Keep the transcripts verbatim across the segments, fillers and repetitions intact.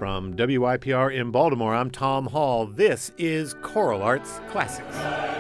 From W I P R in Baltimore, I'm Tom Hall. This is Choral Arts Classics.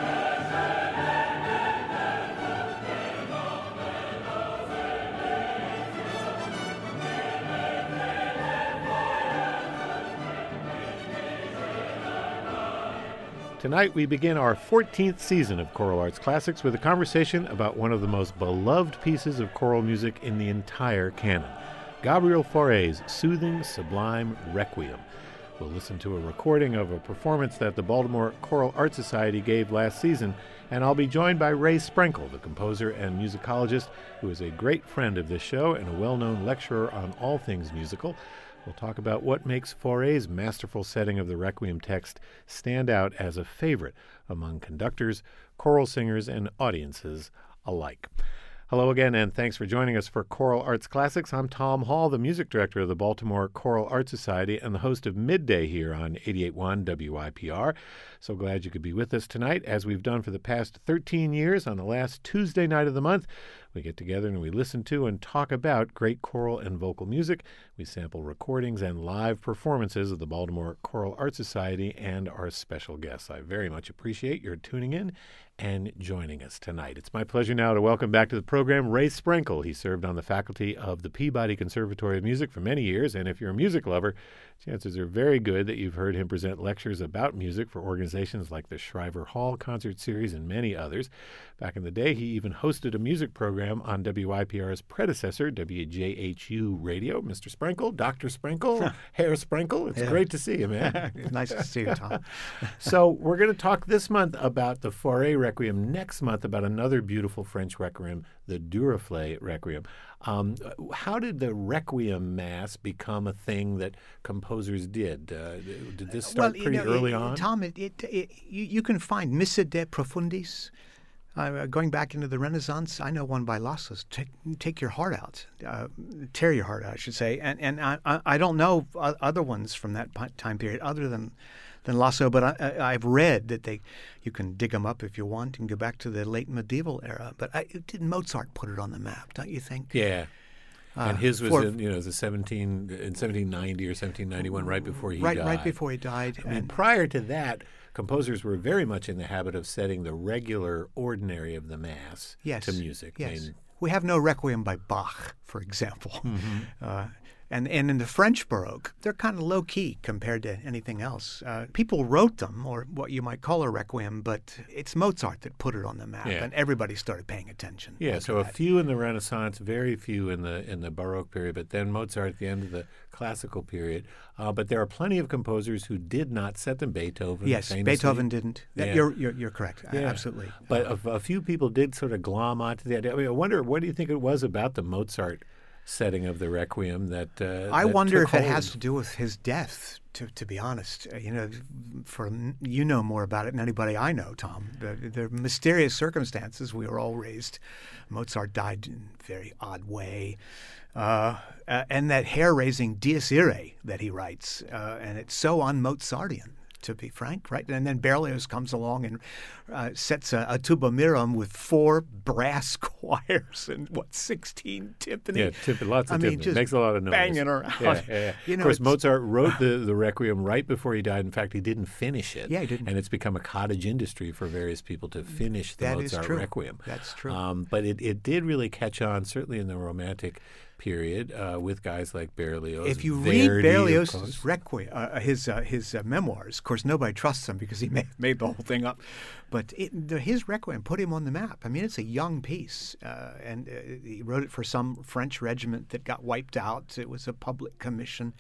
Tonight we begin our fourteenth season of Choral Arts Classics with a conversation about one of the most beloved pieces of choral music in the entire canon, Gabriel Fauré's soothing, sublime Requiem. We'll listen to a recording of a performance that the Baltimore Choral Art Society gave last season, and I'll be joined by Ray Sprenkle, the composer and musicologist who is a great friend of this show and a well-known lecturer on all things musical. We'll talk about what makes Fauré's masterful setting of the Requiem text stand out as a favorite among conductors, choral singers, and audiences alike. Hello again, and thanks for joining us for Choral Arts Classics. I'm Tom Hall, the music director of the Baltimore Choral Art Society and the host of Midday here on eighty-eight point one W I P R. So glad you could be with us tonight, as we've done for the past thirteen years. On the last Tuesday night of the month, we get together and we listen to and talk about great choral and vocal music. We sample recordings and live performances of the Baltimore Choral Art Society and our special guests. I very much appreciate your tuning in and joining us tonight. It's my pleasure now to welcome back to the program Ray Sprenkle. He served on the faculty of the Peabody Conservatory of Music for many years, and if you're a music lover, chances are very good that you've heard him present lectures about music for organizations like the Shriver Hall Concert Series and many others. Back in the day, he even hosted a music program on W I P R's predecessor, W J H U Radio. Mister Sprenkle, Doctor Sprenkle, Herr Sprenkle, it's yeah. great to see you, man. Nice to see you, Tom. So we're going to talk this month about the Fauré Requiem, next month about another beautiful French Requiem, the Duruflé Requiem. Um, how did the Requiem Mass become a thing that composers did? Uh, did this start well, pretty you know, early it, on? Tom, it, it, it, you, you can find Missa de Profundis. Uh, going back into the Renaissance, I know one by Lassos. Take, take your heart out, uh, tear your heart out, I should say. And and I I don't know other ones from that time period other than than Lasso, but I, I've read that they you can dig them up if you want and go back to the late medieval era. But I, did Mozart put it on the map? Don't you think? Yeah. Uh, and his was for, in, you know, the seventeen in seventeen ninety or seventeen ninety-one, right before he right, died. Right before he died. I mean, and prior to that, composers were very much in the habit of setting the regular ordinary of the Mass yes, to music. Yes. I mean, we have no Requiem by Bach, for example. Mm-hmm. Uh, And and in the French Baroque, they're kind of low-key compared to anything else. Uh, people wrote them, or what you might call a requiem, but it's Mozart that put it on the map, yeah. and everybody started paying attention. Yeah, so a that. few in the Renaissance, very few in the in the Baroque period, but then Mozart at the end of the classical period. Uh, but there are plenty of composers who did not set them. Beethoven, Yes, famously. Beethoven didn't. Yeah. You're, you're you're correct. Yeah. Absolutely. But uh, a, a few people did sort of glom onto the idea. I mean, I wonder, what do you think it was about the Mozart setting of the Requiem that uh, I that wonder took if it hold? has to do with his death. To to be honest, uh, you know, for you know more about it than anybody I know, Tom. The, the mysterious circumstances. We were all raised. Mozart died in a very odd way, uh, uh, and that hair-raising Dies Irae that he writes, uh, and it's so un-Mozartian, to be frank, right? And then Berlioz comes along and uh, sets a, a tuba mirum with four brass choirs and, what, sixteen timpani? Yeah, timpani, lots of I mean, timpani. just Makes a lot of noise. banging around. Yeah, yeah, yeah. You know, of course, it's- Mozart wrote the, the Requiem right before he died. In fact, he didn't finish it. Yeah, he didn't. And it's become a cottage industry for various people to finish the That is Mozart true. Requiem. That's true. Um, but it, it did really catch on, certainly in the Romantic period, uh, with guys like Berlioz. If you Verdi, read of Berlioz's course. Requiem, uh, his uh, his uh, memoirs, of course, nobody trusts him because he made, made the whole thing up. But it, the, his Requiem put him on the map. I mean, it's a young piece, uh, and uh, he wrote it for some French regiment that got wiped out. It was a public commission,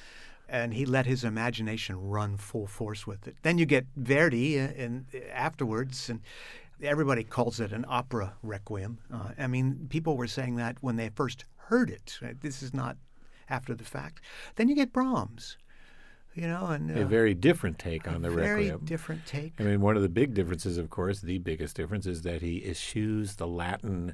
and he let his imagination run full force with it. Then you get Verdi, uh, and uh, afterwards, and everybody calls it an opera requiem. Uh, I mean, people were saying that when they first heard it. Right? This is not after the fact. Then you get Brahms, you know, and uh, a very different take on the very Requiem. different take. I mean, one of the big differences, of course, the biggest difference is that he eschews the Latin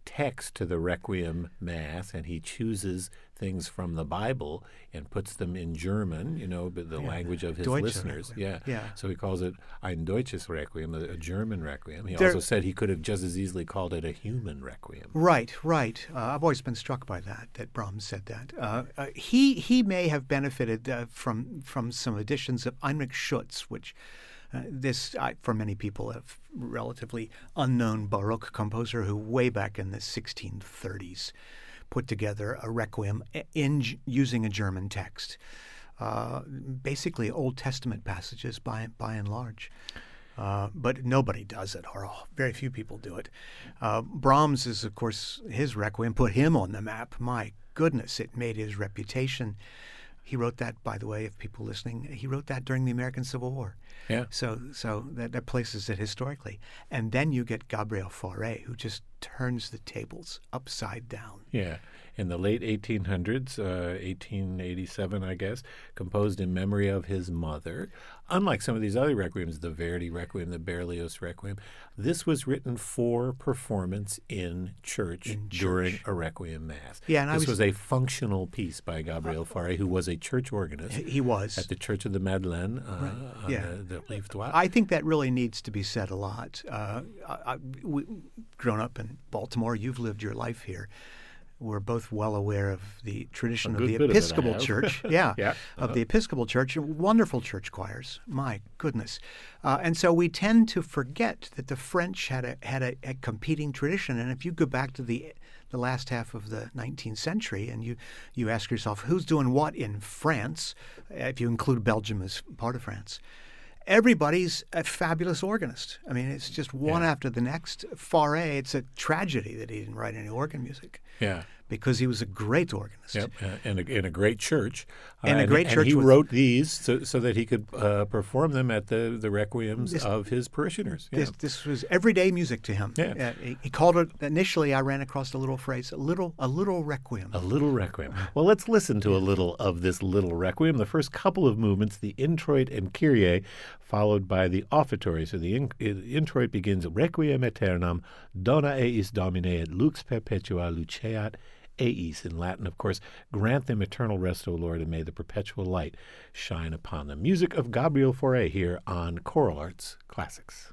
text to the Requiem Mass, and he chooses things from the Bible and puts them in German, you know, but the Yeah. language of his Deutsche listeners. Requiem. Yeah. Yeah. So he calls it ein deutsches Requiem, a, a German Requiem. He There- also said he could have just as easily called it a human Requiem. Right, right. Uh, I've always been struck by that, that Brahms said that. Uh, uh, he he may have benefited uh, from from some editions of Heinrich Schütz, which uh, this, I, for many people, a relatively unknown Baroque composer who way back in the sixteen thirties put together a requiem in using a German text, uh, basically Old Testament passages by by and large. Uh, but nobody does it, or very few people do it. Uh, Brahms is, of course, his Requiem put him on the map. My goodness, it made his reputation. He wrote that, by the way, if people listening, he wrote that during the American Civil War. Yeah. So so that, that places it historically. And then you get Gabriel Fauré, who just turns the tables upside down. Yeah. In the late eighteen hundreds, uh, eighteen eighty-seven, I guess, composed in memory of his mother. Unlike some of these other requiems, the Verdi Requiem, the Berlioz Requiem, this was written for performance in church In during church. a Requiem Mass. Yeah, and I this was- was, a functional piece by Gabriel Fauré, who was a church organist He was. at the Church of the Madeleine uh, on Yeah. the, the Rive Droite. I think that really needs to be said a lot. Uh, I, I, we, grown up in Baltimore, you've lived your life here. We're both well aware of the tradition A of good the bit of it I Episcopal have. Church. Yeah, Yeah. of the Episcopal Church. Wonderful church choirs. My goodness. Uh, and so we tend to forget that the French had a had a, a competing tradition. And if you go back to the the last half of the nineteenth century and you, you ask yourself, who's doing what in France, if you include Belgium as part of France, everybody's a fabulous organist. I mean, it's just one Yeah. after the next. Fauré, it's a tragedy that he didn't write any organ music Yeah. because he was a great organist. Yep, uh, in, a, in a great church. Uh, In a great and church he with- wrote these so, so that he could uh, perform them at the, the requiems This- of his parishioners. Yeah. This, this was everyday music to him. Yeah. Uh, he, he called it, initially I ran across the little phrase, a little a little requiem. A little requiem. Well, let's listen to a little of this little requiem. The first couple of movements, the introit and Kyrie, followed by the offertory. So the in, the introit begins Requiem aeternam, dona eis Domine et lux perpetua luceat eis. In Latin, of course, grant them eternal rest, O Lord, and may the perpetual light shine upon them. Music of Gabriel Fauré here on Choral Arts Classics.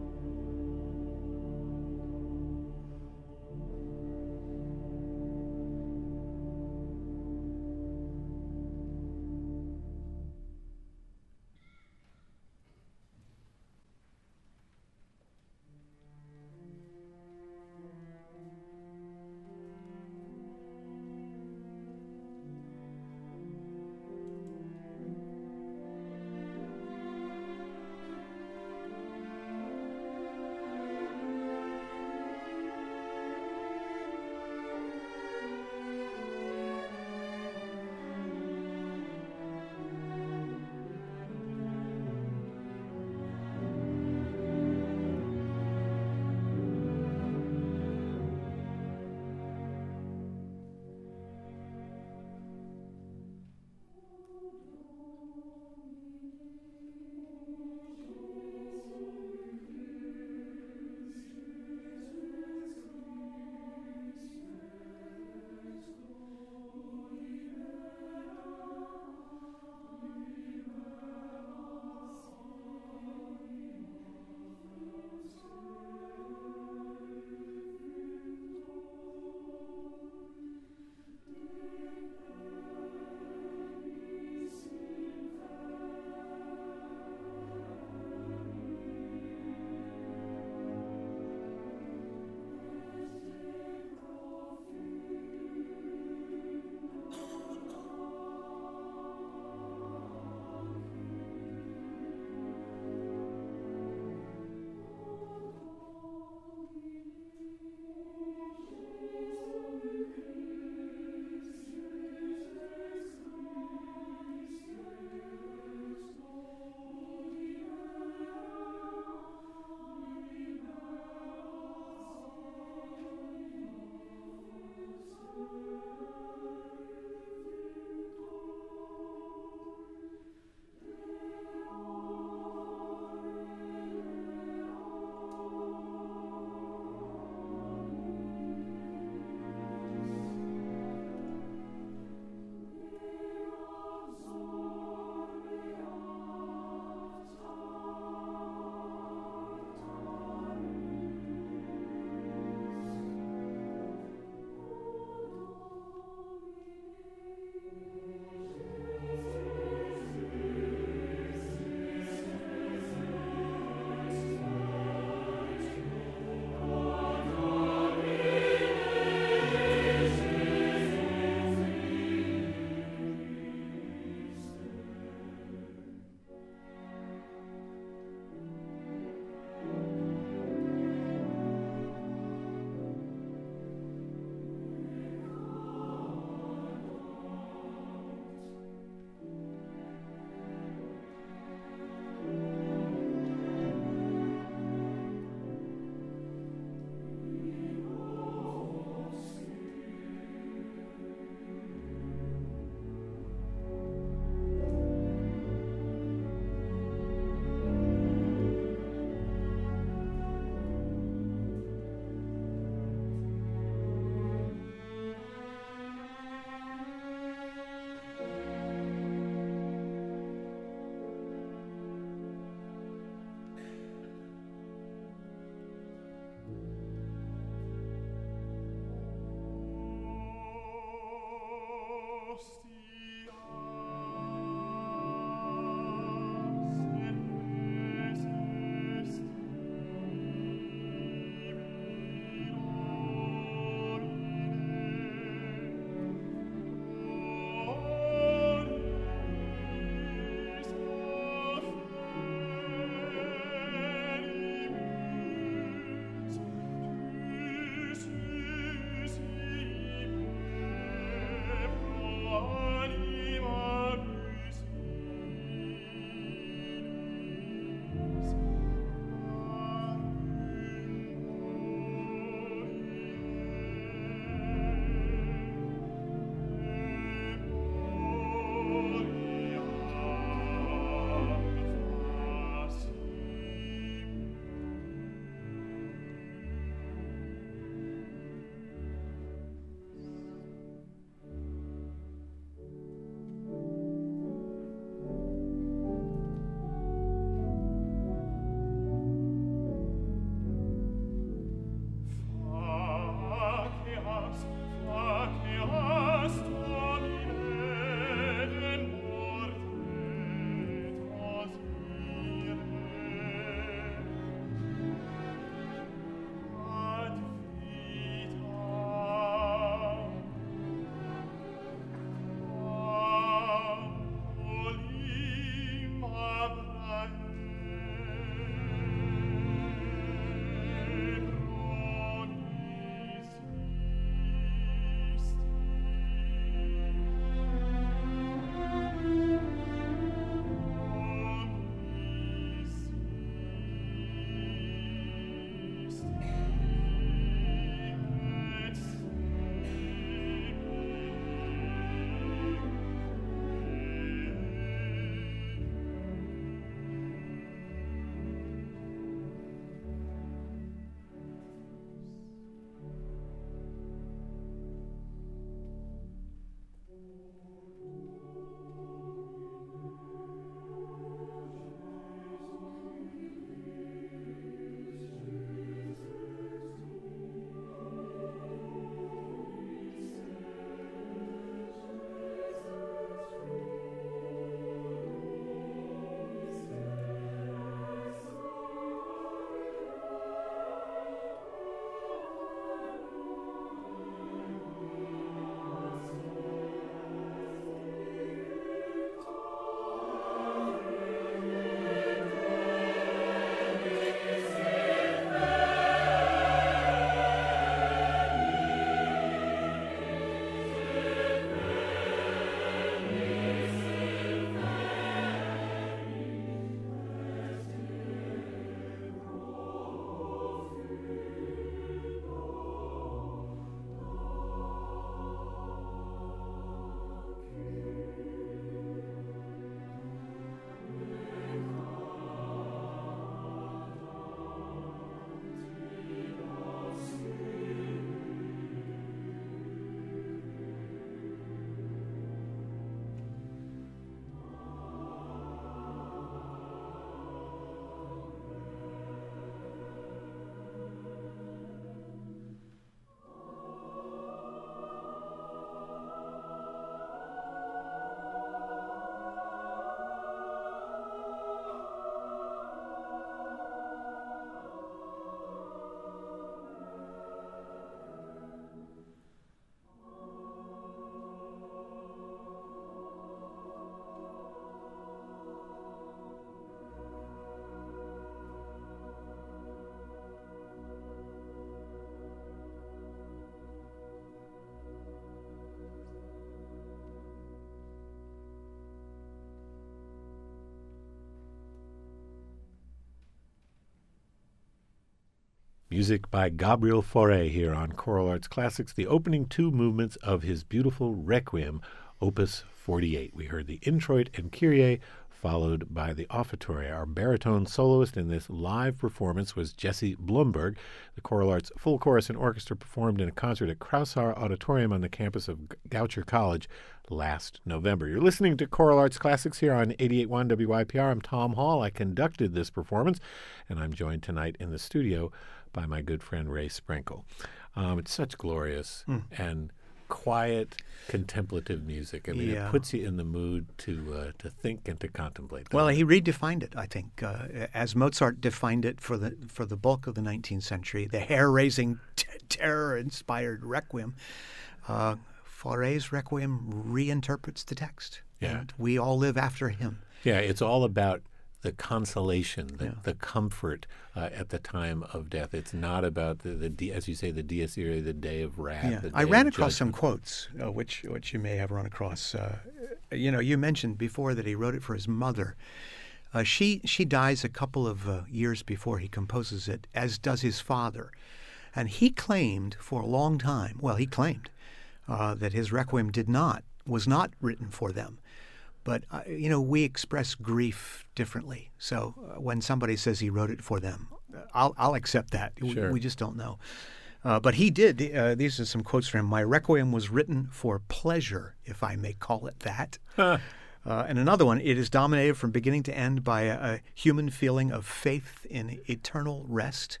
Music by Gabriel Fauré here on Choral Arts Classics, the opening two movements of his beautiful Requiem, Opus forty-eight. We heard the Introit and Kyrie, followed by the Offertory. Our baritone soloist in this live performance was Jesse Blumberg. The Choral Arts Full Chorus and Orchestra performed in a concert at Kraushaar Auditorium on the campus of Goucher College last November. You're listening to Choral Arts Classics here on eighty-eight point one W Y P R. I'm Tom Hall. I conducted this performance, and I'm joined tonight in the studio by my good friend Ray Sprinkle. Um, it's such glorious mm. and quiet, contemplative music. I mean, yeah. It puts you in the mood to uh, to think and to contemplate. Well, it? he redefined it, I think, uh, as Mozart defined it for the for the bulk of the nineteenth century. The hair-raising, t- terror-inspired Requiem. Uh, Fauré's Requiem reinterprets the text, yeah. and we all live after him. Yeah, it's all about the consolation, the, yeah. the comfort uh, at the time of death. It's not about the, the as you say, the dies irae, the day of wrath. Yeah. The day I ran of across judgment. some quotes, uh, which which you may have run across. Uh, you know, you mentioned before that he wrote it for his mother. Uh, she she dies a couple of uh, years before he composes it, as does his father, and he claimed for a long time. Well, he claimed uh, that his Requiem did not was not written for them. But, uh, you know, we express grief differently. So uh, when somebody says he wrote it for them, I'll, I'll accept that. Sure. We, we just don't know. Uh, but he did. Uh, these are some quotes from him. My Requiem was written for pleasure, if I may call it that. Huh. Uh, and another one, it is dominated from beginning to end by a, a human feeling of faith in eternal rest.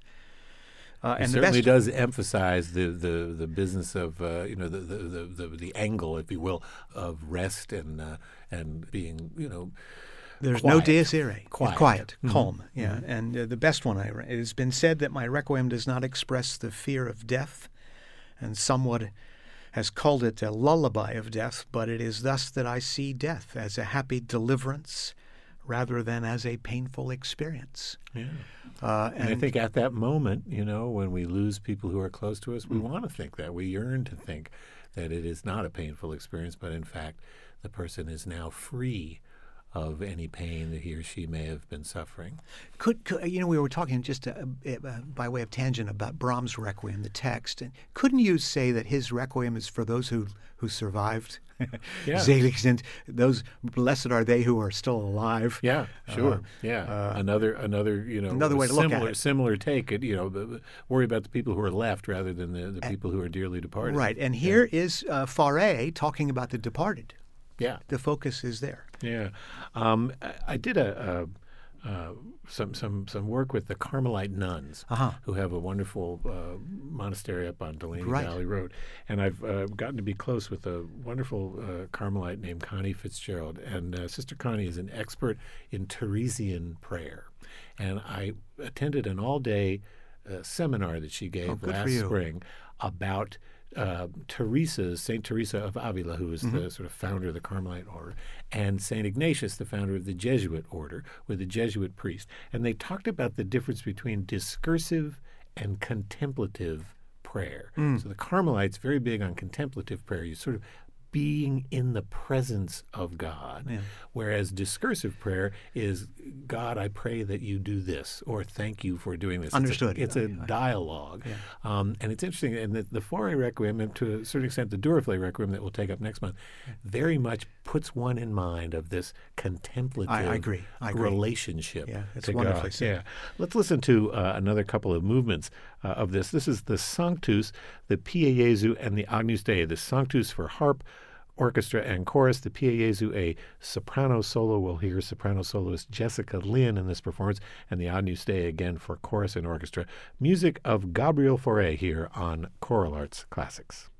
Uh, and it certainly the best, does emphasize the, the, the business of uh, you know the, the, the, the, the angle, if you will, of rest and uh, and being you know. There's quiet. no dies irae. Quiet, quiet mm-hmm. calm. Yeah, mm-hmm. and uh, the best one I read. It has been said that my Requiem does not express the fear of death, and somewhat has called it a lullaby of death. But it is thus that I see death as a happy deliverance, rather than as a painful experience. Yeah. Uh, and, and I think at that moment, you know, when we lose people who are close to us, we mm. want to think that. We yearn to think that it is not a painful experience, but in fact, the person is now free of any pain that he or she may have been suffering. Could, could you know, we were talking just uh, uh, by way of tangent about Brahms' Requiem, the text, and couldn't you say that his Requiem is for those who who survived? Yeah. Selig sind, those blessed are they who are still alive. Yeah, sure. Uh, yeah, uh, another another you know another way to similar, look at it. Similar take. You know, worry about the people who are left rather than the, the people who are dearly departed. Right, and here yeah. is uh, Fauré talking about the departed. Yeah, the focus is there. Yeah, um, I, I did a. a Uh, some some some work with the Carmelite nuns, uh-huh. who have a wonderful uh, monastery up on Delaney right. Valley Road, and I've uh, gotten to be close with a wonderful uh, Carmelite named Connie Fitzgerald, and uh, Sister Connie is an expert in Teresian prayer, and I attended an all-day uh, seminar that she gave oh, last spring about Uh, Teresa, Saint Teresa of Avila, who was mm-hmm. the sort of founder of the Carmelite order, and Saint Ignatius, the founder of the Jesuit order, with the Jesuit priest. And they talked about the difference between discursive and contemplative prayer. Mm. So the Carmelites, very big on contemplative prayer. You sort of being in the presence of God, yeah. whereas discursive prayer is, God, I pray that you do this, or thank you for doing this. Understood. It's a, it's a dialogue. Yeah. Um, and it's interesting, and the, the Fauré Requiem, and to a certain extent the Duruflé Requiem that we'll take up next month, very much puts one in mind of this contemplative I, I agree. I agree. relationship yeah, it's to wonderfully God. said. Yeah. Let's listen to uh, another couple of movements uh, of this. This is the Sanctus, the Pie Jesu, and the Agnus Dei. The Sanctus for harp, orchestra, and chorus. The Pie Jesu, a soprano solo. We'll hear soprano soloist Jessica Lynn in this performance, and the Agnus Dei again for chorus and orchestra. Music of Gabriel Fauré here on Choral Arts Classics.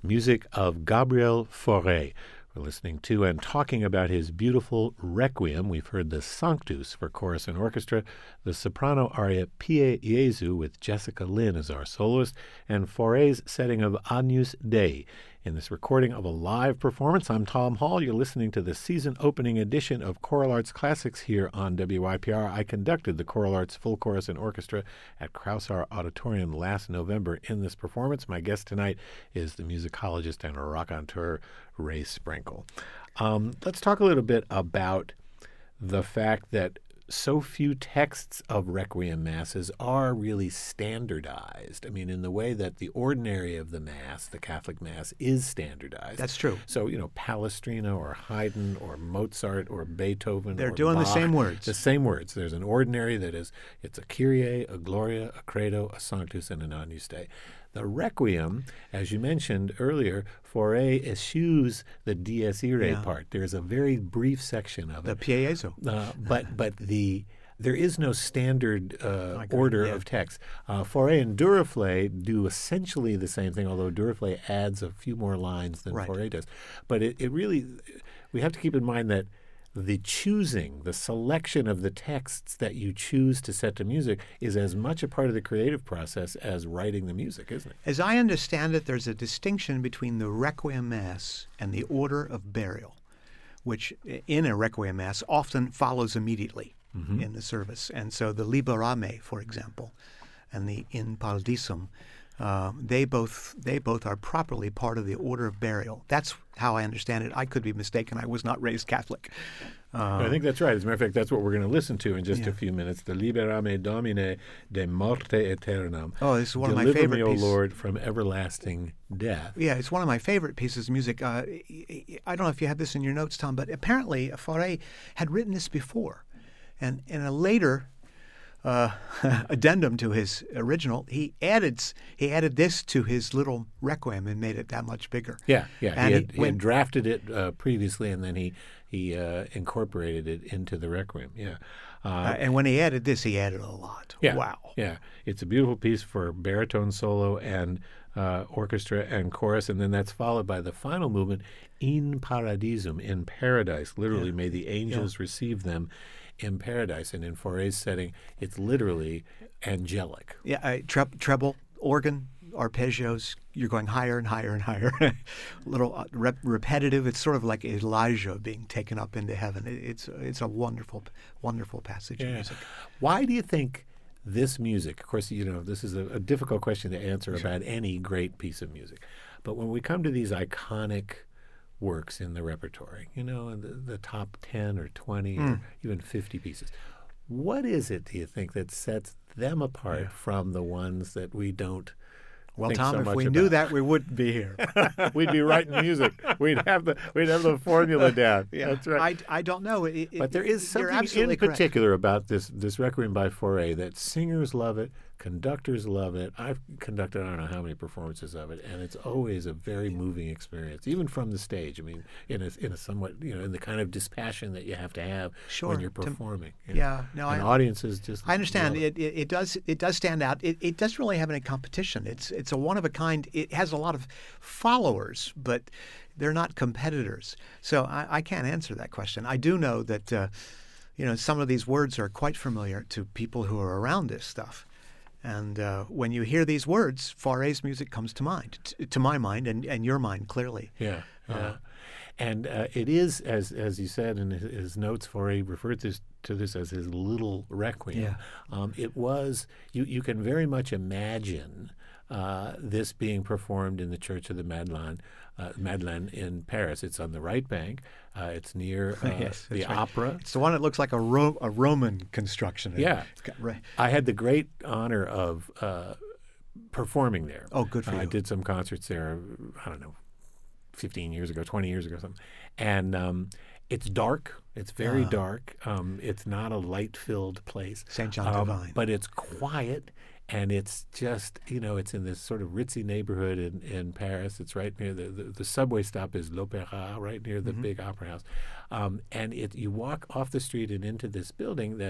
music of Gabriel Fauré. We're listening to and talking about his beautiful Requiem. We've heard the Sanctus for chorus and orchestra, the soprano aria Pie Jesu with Jessica Lynn as our soloist, and Fauré's setting of Agnus Dei. In this recording of a live performance, I'm Tom Hall. You're listening to the season opening edition of Choral Arts Classics here on W Y P R. I conducted the Choral Arts Full Chorus and Orchestra at Kraushaar Auditorium last November in this performance. My guest tonight is the musicologist and raconteur Ray Sprinkle. Um, let's talk a little bit about the fact that so few texts of Requiem Masses are really standardized. I mean, in the way that the ordinary of the Mass, the Catholic Mass, is standardized. That's true. So, you know, Palestrina or Haydn or Mozart or Beethoven They're or doing Bach, the same words. The same words. There's an ordinary that is, it's a Kyrie, a Gloria, a Credo, a Sanctus, and an Agnus Dei. The Requiem, as you mentioned earlier, Fauré eschews the Dies Irae Yeah. part. There's a very brief section of The it. Pie Jesu. Uh, but but the there is no standard uh, I agree, order yeah. of text. Uh, Fauré and Duruflé do essentially the same thing, although Duruflé adds a few more lines than Right. Fauré does. But it, it really, we have to keep in mind that the choosing, the selection of the texts that you choose to set to music is as much a part of the creative process as writing the music, isn't it? As I understand it, there's a distinction between the Requiem Mass and the order of burial, which i- in a Requiem Mass often follows immediately Mm-hmm. in the service. And so the Liberame, for example, and the In Paradisum, uh, they both they both are properly part of the order of burial. That's how I understand it. I could be mistaken. I was not raised Catholic. Uh, I think that's right. As a matter of fact, that's what we're going to listen to in just Yeah. a few minutes. The Liberame Domine de morte aeternam. Oh, this is one of my Deliver favorite me, O pieces. Lord, from everlasting death. Yeah, it's one of my favorite pieces of music. Uh, I don't know if you have this in your notes, Tom, but apparently Fauré had written this before. And in a later uh, addendum to his original, he added he added this to his little Requiem and made it that much bigger. Yeah, yeah. And he, he- had, he when- had drafted it uh, previously, and then he he uh, incorporated it into the Requiem. Yeah. Uh, Uh, and when he added this, he added a lot. yeah, Wow. Yeah, it's a beautiful piece for baritone solo and uh, orchestra and chorus, and then that's followed by the final movement, In Paradisum, in paradise. Literally, may the angels receive them in paradise. And in Fauré's setting, it's literally angelic. Yeah, uh, tre- treble, organ, arpeggios. You're going higher and higher and higher. A little uh, rep- repetitive. It's sort of like Elijah being taken up into heaven. It, it's it's a wonderful, wonderful passage of Yeah. music. Why do you think this music, of course, you know, this is a, a difficult question to answer about any great piece of music, but when we come to these iconic works in the repertory, you know, in the, the top ten or twenty or even fifty pieces, what is it, do you think, that sets them apart from the ones that we don't Well, think Tom, so if much we about? knew that, we wouldn't be here. We'd be writing music. We'd have the we'd have the formula down. That's right. I, I don't know. It, it- But there is you're something absolutely in correct. particular about this this Requiem by Fauré that singers love it, conductors love it. I've conducted I don't know how many performances of it, and it's always a very moving experience, even from the stage. I mean, in a in a somewhat you know in the kind of dispassion that you have to have Sure, when you're to- performing. you know. Yeah, no, and I- audiences just I understand. love It, it it does it does stand out. It it doesn't really have any competition. It's it's a one of a kind. It has a lot of followers, but they're not competitors. So I, I can't answer that question. I do know that uh, you know some of these words are quite familiar to people who are around this stuff. And uh, when you hear these words, Fauré's music comes to mind, t- to my mind, and, and your mind clearly. Yeah, yeah. And uh, it is, as as you said in his, his notes, Fauré referred this, to this as his little Requiem. Yeah. Um, it was, you, you can very much imagine uh, this being performed in the Church of the Madeleine, uh, Madeleine in Paris. It's on the right bank. Uh, it's near uh, Yes, the that's right. opera. It's the one that looks like a, Ro- a Roman construction. Yeah. It's got, right. I had the great honor of uh, performing there. Oh, good for Uh, I you. did some concerts there, I don't know, fifteen years ago, twenty years ago, something. And um, it's dark. It's very Ah. dark. Um, it's not a light-filled place. Saint John Um, Divine. But it's quiet, and it's just, you know, it's in this sort of ritzy neighborhood in, in Paris. It's right near the, the, the subway stop is L'Opéra, right near the big opera house. Um, and it you walk off the street and into this building that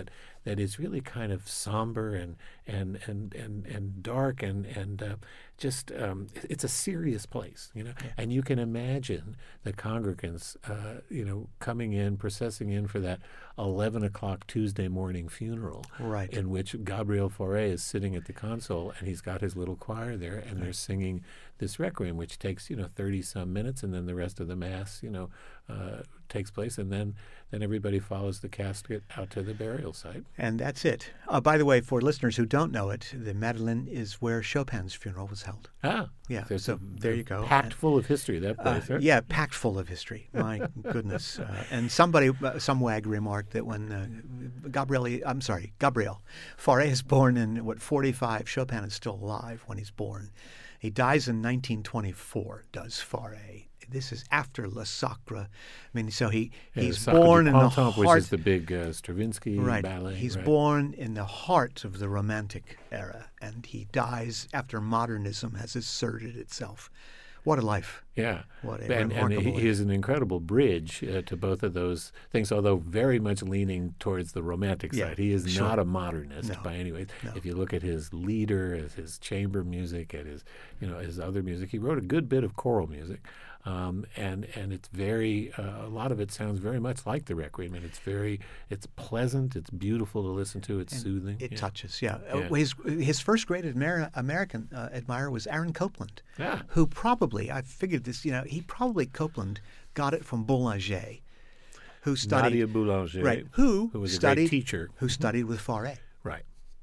that is really kind of somber and and and and, and dark and and uh, just um, it's a serious place, you know. Yeah. And you can imagine the congregants, uh, you know, coming in, processing in for that eleven o'clock Tuesday morning funeral, Right. in which Gabriel Fauré is sitting at the console and he's got his little choir there, and they're singing this requiem, which takes, you know, thirty some minutes, and then the rest of the mass, you know, uh, takes place, and then then everybody follows the casket out to the burial site. And that's it. Uh, by the way, for listeners who don't know it, the Madeleine is where Chopin's funeral was held. Ah, Yeah, there's so a- there you go. Packed And- full of history, that Uh, place, right? yeah, packed full of history. My goodness. Uh, and somebody, uh, some wag remarked that when uh, Gabriel, I'm sorry, Gabriel Fauré is born in, what, forty-five, Chopin is still alive when he's born. He dies in nineteen twenty-four, does Fauré. This is after Le Sacre. I mean, so he, Yeah, he's Sacre du born in the Printemps, heart... which is the big uh, Stravinsky Right. ballet. He's right. born in the heart of the Romantic era, and he dies after modernism has asserted itself. What a life. Yeah. What a and, and remarkable he, life. he is an incredible bridge uh, to both of those things, although very much leaning towards the romantic Yeah, side. He is sure. not a modernist No, by any way. no. If you look at his leader, at his chamber music, at his, you know, his other music, he wrote a good bit of choral music. Um, and and it's very uh, a lot of it sounds very much like the Requiem, and it's very it's pleasant, it's beautiful to listen to, it's And soothing. It yeah. touches, yeah. Uh, Yeah. His his first great Amer- American uh, admirer was Aaron Copland, Ah. who probably, I figured this, you know, he probably, Copland, got it from Boulanger, who studied... Nadia Boulanger, Right, who, who was studied, a great teacher. who studied with Fauré. Right.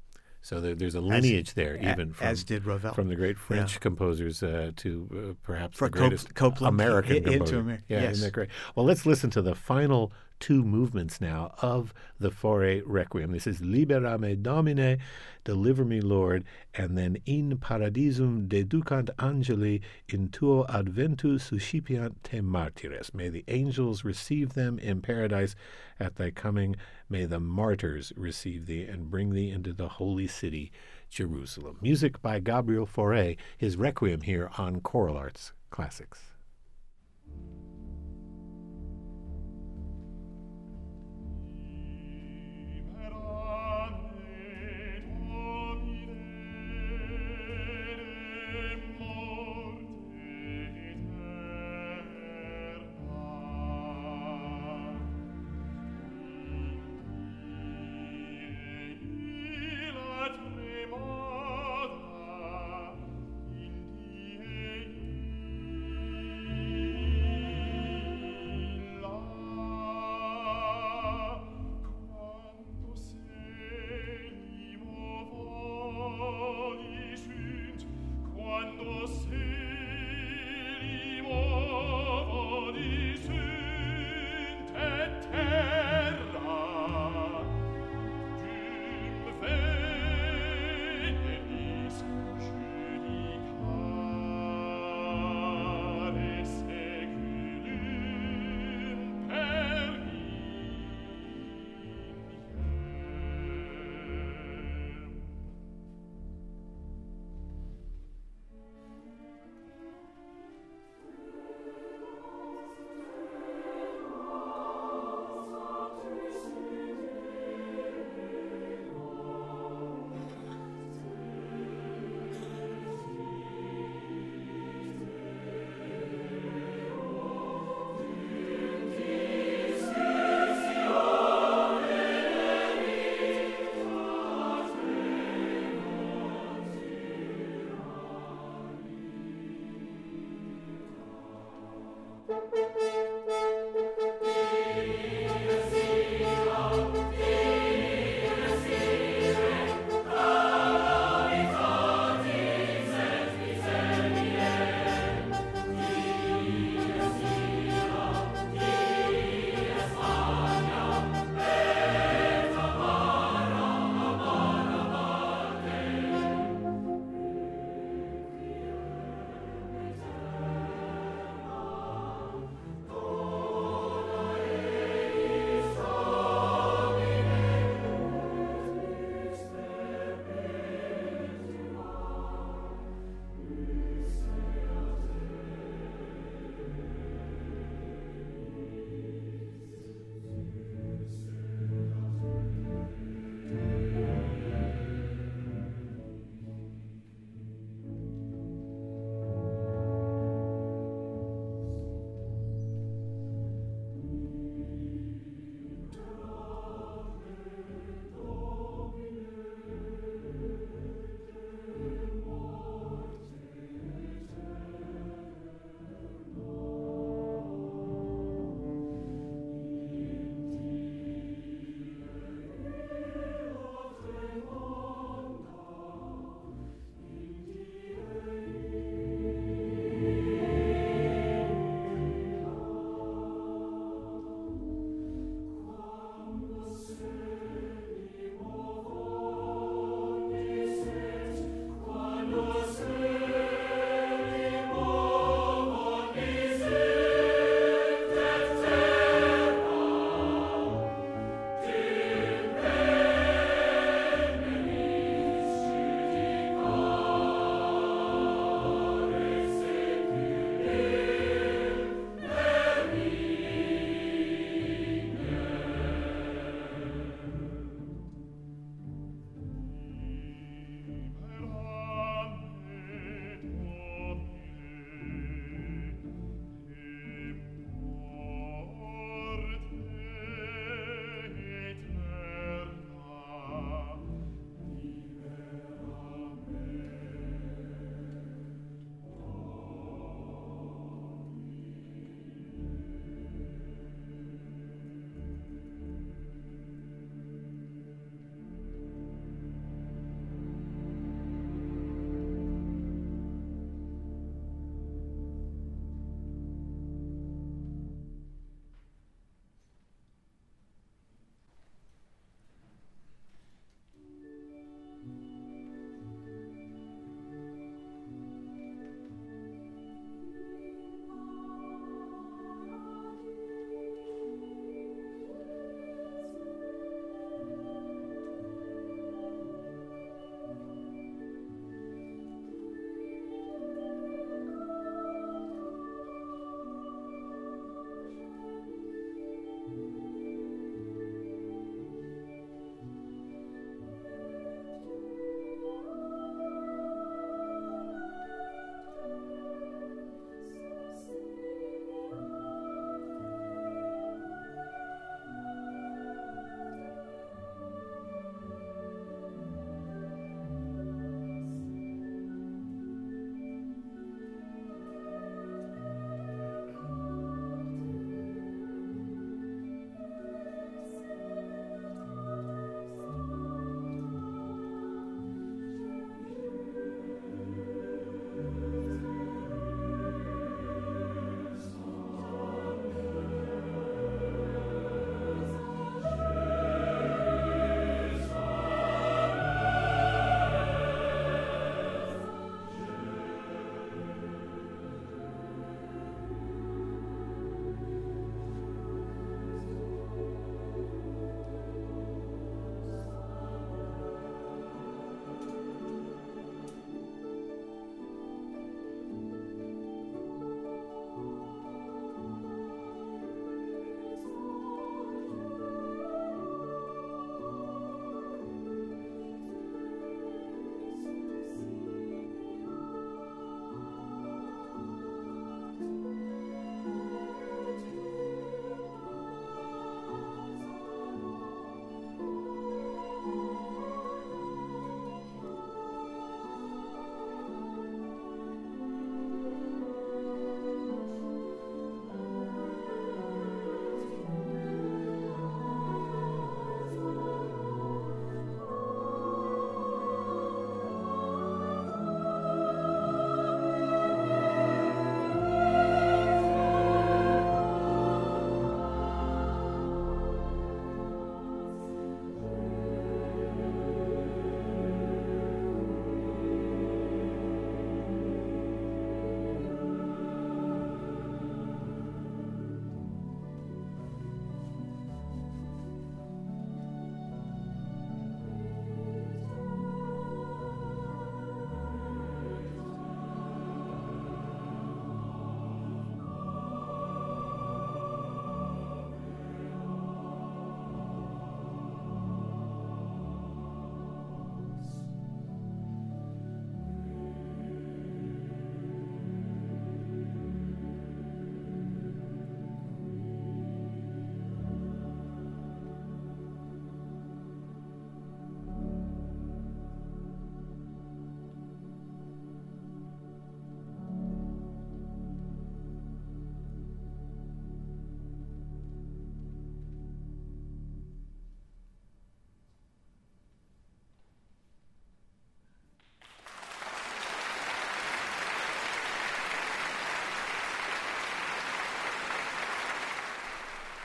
So there, there's a lineage there, a- even from, as did Ravel. from the great French Yeah. composers uh, to uh, perhaps For the Cop- greatest Copland American i- into composer. Amer- yeah, yes. isn't that great? Well, let's listen to the final two movements now of the Fauré Requiem. This is Libera me Domine, Deliver me, Lord, and then In Paradisum deducant angeli in tuo adventu suscipiant te martyres. May the angels receive them in paradise at thy coming. May the martyrs receive thee and bring thee into the holy city, Jerusalem. Music by Gabriel Fauré, his Requiem here on Choral Arts Classics.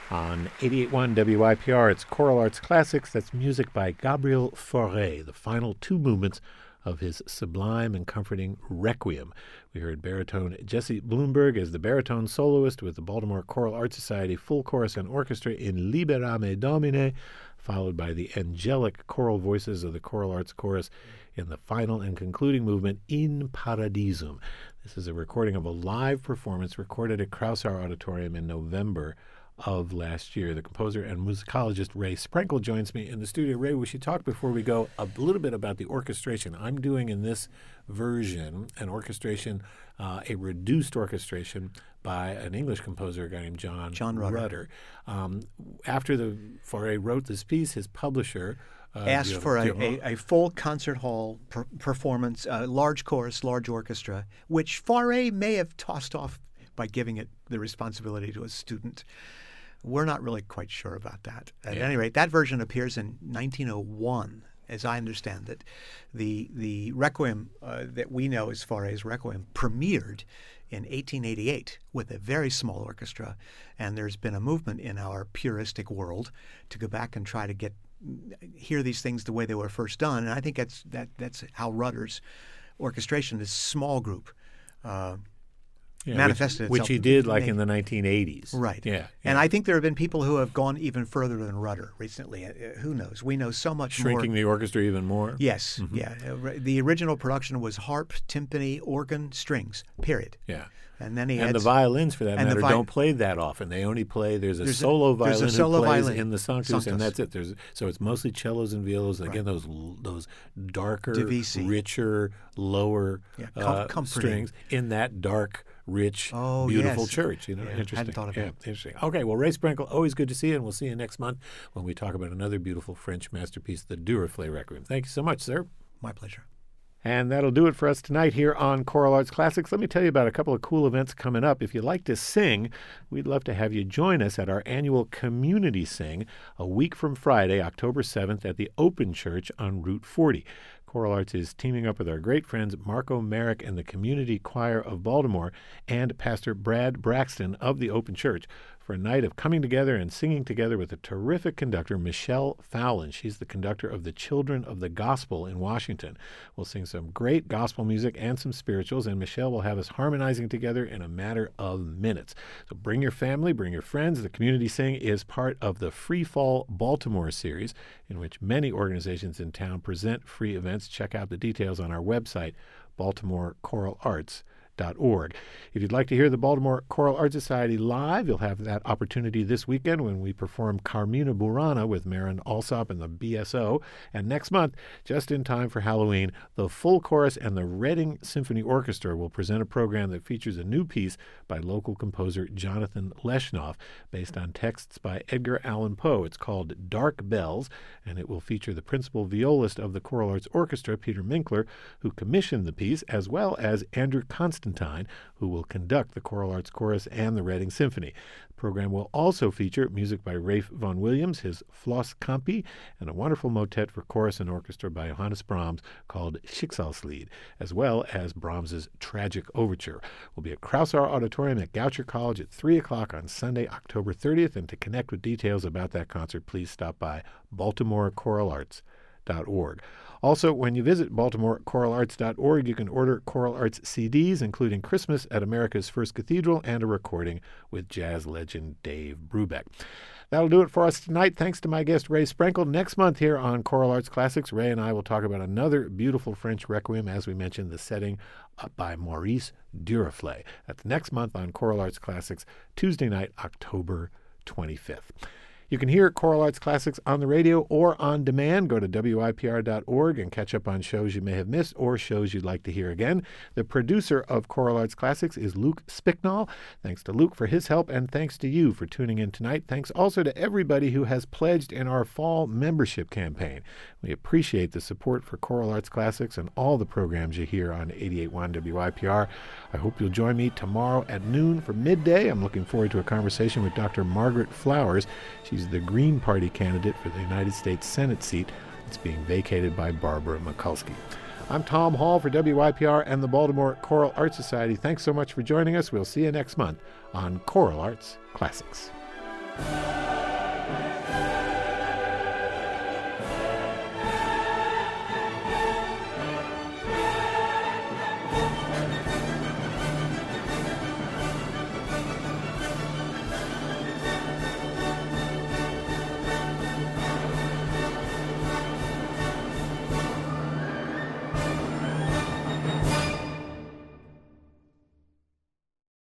On eighty-eight point one W I P R, it's Choral Arts Classics. That's music by Gabriel Fauré, the final two movements of his sublime and comforting Requiem. We heard baritone Jesse Bloomberg as the baritone soloist with the Baltimore Choral Arts Society full chorus and orchestra in Liberame Domine, followed by the angelic choral voices of the Choral Arts Chorus in the final and concluding movement, In Paradisum. This is a recording of a live performance recorded at Krausauer Auditorium in November of last year. The composer and musicologist Ray Sprenkle joins me in the studio. Ray, we should talk before we go a little bit about the orchestration. I'm doing in this version an orchestration, uh, a reduced orchestration by an English composer, a guy named John, John Rutter. Rutter. Um, after the Fauré wrote this piece, his publisher uh, asked you, for a, you, a, a full concert hall per- performance, uh, large chorus, large orchestra, which Fauré may have tossed off by giving it the responsibility to a student. We're not really quite sure about that. At Yeah. any rate, that version appears in nineteen oh one, as I understand it. The the Requiem uh, that we know as Fauré's Requiem premiered in eighteen eighty-eight with a very small orchestra, and there's been a movement in our puristic world to go back and try to get hear these things the way they were first done. And I think that's that that's how Rutter's orchestration, this small group, uh, Yeah, manifested which, itself. which he did like Maybe. in the nineteen eighties. Right. Yeah. And yeah. I think there have been people who have gone even further than Rutter recently. Uh, who knows? We know so much Shrinking more. the orchestra even more. Yes. Mhm. Yeah. Uh, ri- The original production was harp, timpani, organ, strings, period. Yeah. And then he And had the violins, for that and the matter, vi- don't play that often. They only play, there's a There's a- solo there's a violin solo who plays violin, in the Sanctus, Sanctus. and that's it. There's So it's mostly cellos and violas. Right. Again, those l- those darker, Divisi. richer, lower Yeah, com- uh, comforting. strings in that dark, rich, Oh, beautiful yes. church. You know, Yeah, interesting. hadn't thought of yeah, that. interesting. Okay, well, Ray Sprenkle, always good to see you, and we'll see you next month when we talk about another beautiful French masterpiece, the Duruflé Requiem. Thank you so much, sir. My pleasure. And that'll do it for us tonight here on Choral Arts Classics. Let me tell you about a couple of cool events coming up. If you like to sing, we'd love to have you join us at our annual Community Sing a week from Friday, October seventh, at the Open Church on Route forty. Choral Arts is teaming up with our great friends Marco Merrick and the Community Choir of Baltimore and Pastor Brad Braxton of the Open Church for a night of coming together and singing together with a terrific conductor, Michelle Fowlin. She's the conductor of the Children of the Gospel in Washington. We'll sing some great gospel music and some spirituals, and Michelle will have us harmonizing together in a matter of minutes. So bring your family, bring your friends. The Community Sing is part of the Free Fall Baltimore series, in which many organizations in town present free events. Check out the details on our website, baltimore choral arts dot org. If you'd like to hear the Baltimore Choral Arts Society live, you'll have that opportunity this weekend when we perform Carmina Burana with Marin Alsop and the B S O. And next month, just in time for Halloween, the full chorus and the Reading Symphony Orchestra will present a program that features a new piece by local composer Jonathan Leshnoff, based on texts by Edgar Allan Poe. It's called Dark Bells, and it will feature the principal violist of the Choral Arts Orchestra, Peter Minkler, who commissioned the piece, as well as Andrew Constantine, who will conduct the Choral Arts Chorus and the Reading Symphony. The program will also feature music by Rafe Vaughan Williams, his Floss Campi, and a wonderful motet for chorus and orchestra by Johannes Brahms called Schicksalslied, as well as Brahms's Tragic Overture. We'll be at Krausauer Auditorium at Goucher College at three o'clock on Sunday, October thirtieth, and to connect with details about that concert, please stop by baltimore choral arts dot org. Also, when you visit baltimore choral arts dot org, you can order Choral Arts C Ds, including Christmas at America's First Cathedral and a recording with jazz legend Dave Brubeck. That'll do it for us tonight. Thanks to my guest, Ray Sprenkle. Next month here on Choral Arts Classics, Ray and I will talk about another beautiful French requiem, as we mentioned, the setting up by Maurice Duruflé. That's next month on Choral Arts Classics, Tuesday night, October twenty-fifth. You can hear Choral Arts Classics on the radio or on demand. Go to W I P R dot org and catch up on shows you may have missed or shows you'd like to hear again. The producer of Choral Arts Classics is Luke Spicknall. Thanks to Luke for his help, and thanks to you for tuning in tonight. Thanks also to everybody who has pledged in our fall membership campaign. We appreciate the support for Choral Arts Classics and all the programs you hear on eighty-eight point one W I P R. I hope you'll join me tomorrow at noon for midday. I'm looking forward to a conversation with Doctor Margaret Flowers. She's the Green Party candidate for the United States Senate seat that's being vacated by Barbara Mikulski. I'm Tom Hall for W I P R and the Baltimore Choral Arts Society. Thanks so much for joining us. We'll see you next month on Choral Arts Classics.